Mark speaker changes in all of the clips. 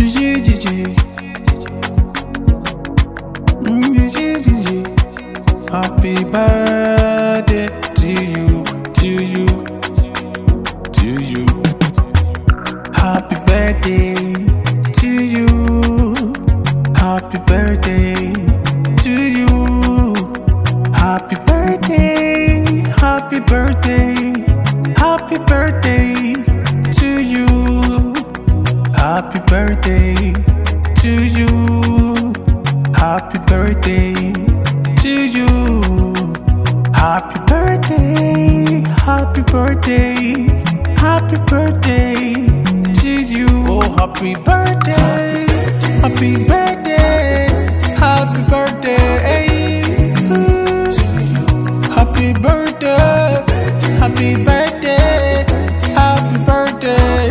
Speaker 1: Happy birthday to you, to you, to you. Happy birthday to you. Happy birthday to you. Happy birthday, happy birthday, happy birthday to you. Happy birthday to you. Happy birthday to you. Happy birthday, happy birthday, happy birthday to you. Oh, happy birthday, happy birthday, happy birthday to you. Happy birthday, happy birthday, happy birthday.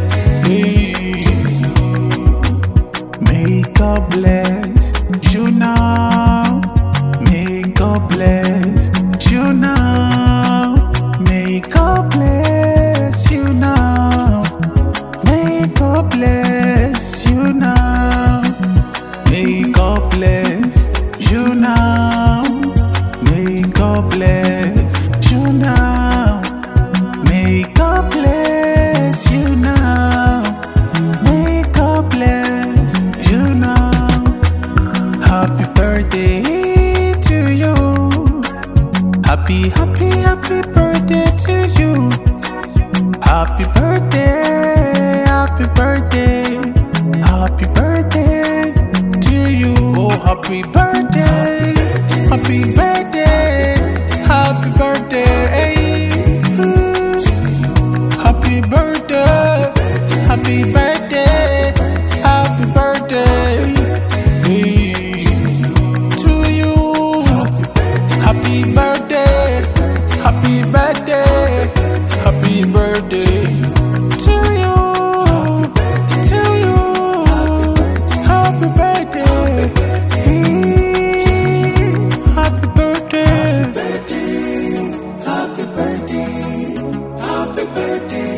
Speaker 1: May God bless you now. May God bless you now. May God bless you now. May God bless you now. May God bless you now. May God bless you now. May God bless you now. May God bless you now. Happy birthday to you. Happy, happy, happy birthday to you. Happy birthday, happy birthday, happy birthday to you. Oh, happy birthday, happy birthday, happy birthday to you. Happy birthday, happy birthday, happy birthday to you. Happy birthday, happy birthday, happy birthday to you, to you. Happy birthday, happy birthday, happy birthday, happy birthday.